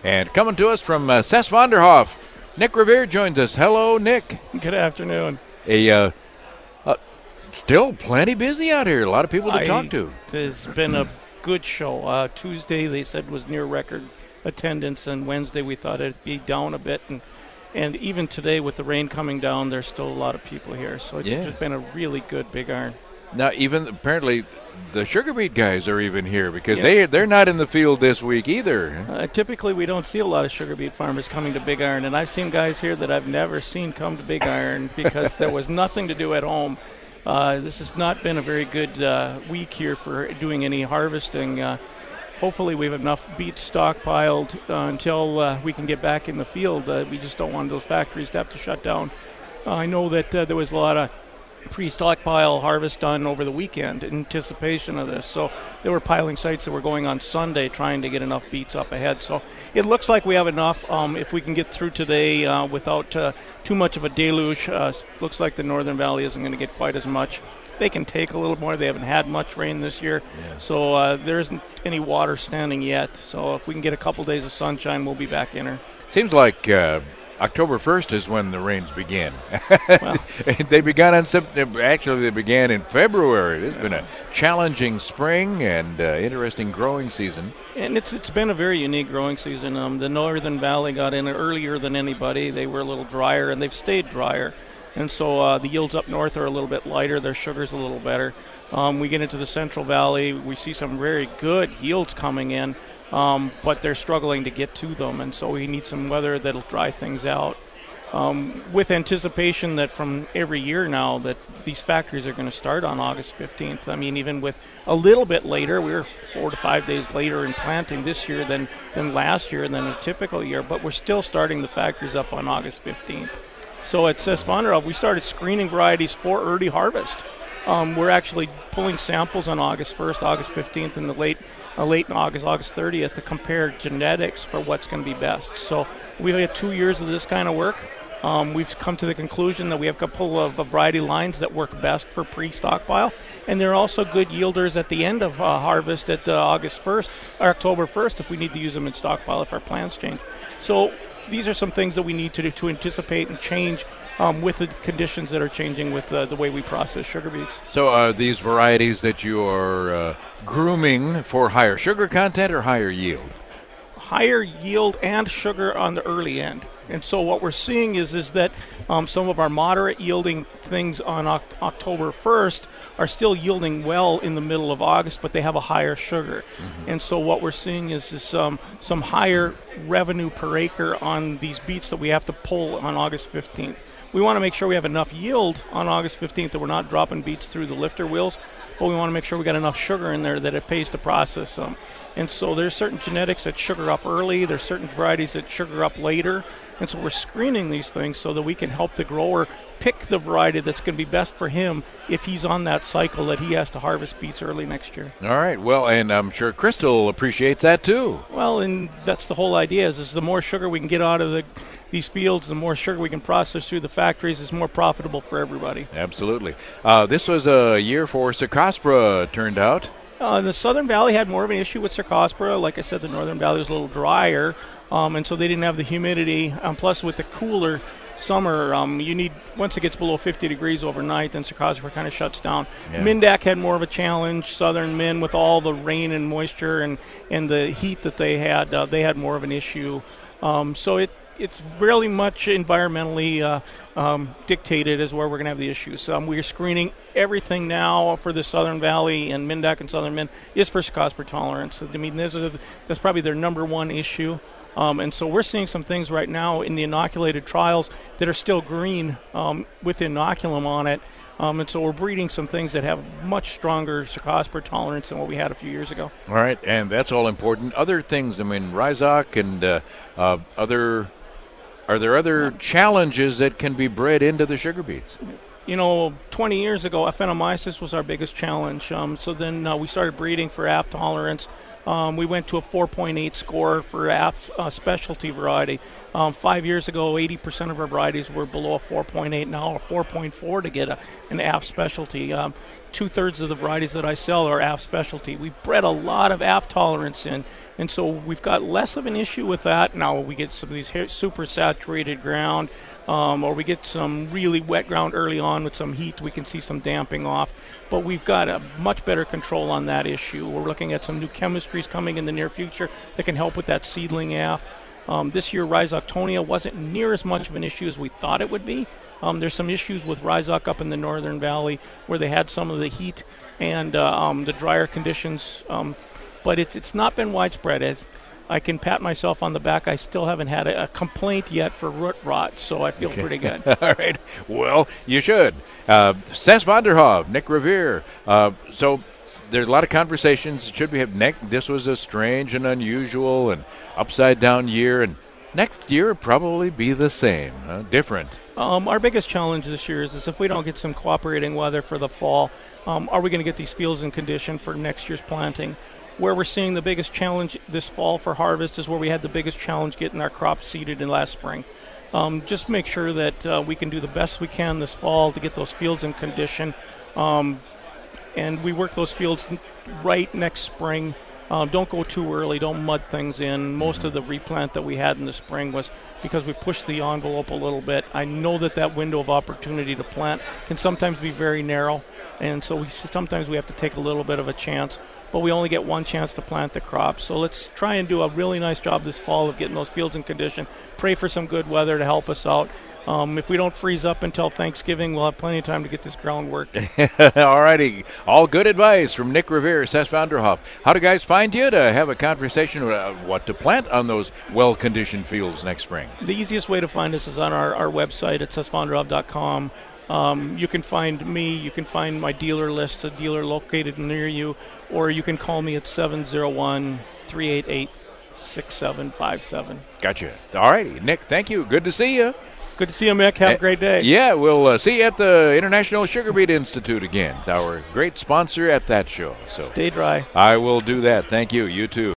And coming to us from Cess Vonderhoff, Nick Revere joins us. Hello, Nick. Good afternoon. Still plenty busy out here. A lot of people to talk to. It's been a good show. Tuesday they said was near record attendance, and Wednesday we thought it'd be down a bit, and even today with the rain coming down, there's still a lot of people here. So it's been a really good Big Iron. Now, even apparently the sugar beet guys are even here because they're not in the field this week either. Typically we don't see a lot of sugar beet farmers coming to Big Iron, and I've seen guys here that I've never seen come to Big Iron because there was nothing to do at home. This has not been a very good week here for doing any harvesting. Hopefully we have enough beets stockpiled until we can get back in the field. We just don't want those factories to have to shut down. I know that there was a lot of pre-stockpile harvest done over the weekend in anticipation of this. So there were piling sites that were going on Sunday trying to get enough beets up ahead. So it looks like we have enough. If we can get through today without too much of a deluge, looks like the Northern Valley isn't going to get quite as much. They can take a little more. They haven't had much rain this year, so there isn't any water standing yet. So if we can get a couple days of sunshine, we'll be back in her. Seems like October 1st is when the rains begin. Well, they began on September. Actually, they began in February. It's been a challenging spring and interesting growing season. And it's been a very unique growing season. The Northern Valley got in earlier than anybody. They were a little drier, and they've stayed drier. And so the yields up north are a little bit lighter. Their sugar's a little better. We get into the Central Valley. We see some very good yields coming in. But they're struggling to get to them, and so we need some weather that'll dry things out. With anticipation that from every year now that these factories are going to start on August 15th. I mean, even with a little bit later, we were 4 to 5 days later in planting this year than last year, than a typical year, but we're still starting the factories up on August 15th. So at Cess Vonderhoff, we started screening varieties for early harvest. We're actually pulling samples on August 1st, August 15th, and late in August 30th to compare genetics for what's going to be best. So we've had 2 years of this kind of work. We've come to the conclusion that we have a couple of variety lines that work best for pre-stockpile, and they're also good yielders at the end of harvest at August 1st or October 1st if we need to use them in stockpile if our plans change. So these are some things that we need to do to anticipate and change with the conditions that are changing with the way we process sugar beets. So are these varieties that you are grooming for higher sugar content or higher yield? Higher yield and sugar on the early end. And so what we're seeing is that some of our moderate yielding things on October 1st are still yielding well in the middle of August, but they have a higher sugar. Mm-hmm. And so what we're seeing is some higher revenue per acre on these beets that we have to pull on August 15th. We want to make sure we have enough yield on August 15th that we're not dropping beets through the lifter wheels, but we want to make sure we got enough sugar in there that it pays to process them. And so there's certain genetics that sugar up early, there's certain varieties that sugar up later, and so we're screening these things so that we can help the grower pick the variety that's going to be best for him if he's on that cycle that he has to harvest beets early next year. All right. Well, and I'm sure Crystal appreciates that too. Well, and that's the whole idea is the more sugar we can get out of these fields, the more sugar we can process through the factories is more profitable for everybody. Absolutely. This was a year for Cercospora, turned out. The Southern Valley had more of an issue with Cercospora. Like I said, the Northern Valley was a little drier, and so they didn't have the humidity. Plus, with the cooler summer, you need, once it gets below 50 degrees overnight, then Cercospora kind of shuts down. Yeah. Mindak had more of a challenge. Southern Min, with all the rain and moisture and the heat that they had more of an issue. So it's really much environmentally dictated as where we're going to have the issues. We're screening everything now for the Southern Valley, and Mindak and Southern Min is for Cercospora tolerance. I mean, that's probably their number one issue. And so we're seeing some things right now in the inoculated trials that are still green with inoculum on it. And so we're breeding some things that have much stronger Cercospora tolerance than what we had a few years ago. All right, and that's all important. Other things, I mean, Rhizok and are there other challenges that can be bred into the sugar beets? 20 years ago, Aphanomyces was our biggest challenge. So then we started breeding for AF tolerance. We went to a 4.8 score for AF specialty variety. 5 years ago, 80% of our varieties were below a 4.8, now a 4.4 to get an AF specialty. 2/3 of the varieties that I sell are AF specialty. We bred a lot of AF tolerance in, and so we've got less of an issue with that. Now we get some of these super saturated ground, or we get some really wet ground early on with some heat. We can see some damping off, but we've got a much better control on that issue. We're looking at some new chemistries coming in the near future that can help with that seedling AF. This year, Rhizoctonia wasn't near as much of an issue as we thought it would be. There's some issues with Rhizoc up in the Northern Valley where they had some of the heat and the drier conditions, but it's not been widespread. As I can pat myself on the back, I still haven't had a complaint yet for root rot, so I feel pretty good. All right. Well, you should. Seth Vanderhoef, Nick Revere. So there's a lot of conversations. Should we have Nick? This was a strange and unusual and upside-down year, and next year probably be the same, different. Our biggest challenge this year is if we don't get some cooperating weather for the fall, are we going to get these fields in condition for next year's planting? Where we're seeing the biggest challenge this fall for harvest is where we had the biggest challenge getting our crop seeded in last spring. Just make sure that we can do the best we can this fall to get those fields in condition, and we work those fields right next spring. Don't go too early. Don't mud things in. Most of the replant that we had in the spring was because we pushed the envelope a little bit. I know that window of opportunity to plant can sometimes be very narrow, and so sometimes we have to take a little bit of a chance, but we only get one chance to plant the crop. So let's try and do a really nice job this fall of getting those fields in condition. Pray for some good weather to help us out. If we don't freeze up until Thanksgiving, we'll have plenty of time to get this ground working. All righty. All good advice from Nick Revere, Seth Vanderhoef. How do guys find you to have a conversation about what to plant on those well-conditioned fields next spring? The easiest way to find us is on our website at sethvanderhoef.com. You can find me. You can find my dealer list, a dealer located near you, or you can call me at 701-388-6757. Gotcha. All righty. Nick, thank you. Good to see you. Good to see you, Mick. Have a great day. Yeah, we'll see you at the International Sugar Beet Institute again. Our great sponsor at that show. So stay dry. I will do that. Thank you. You too.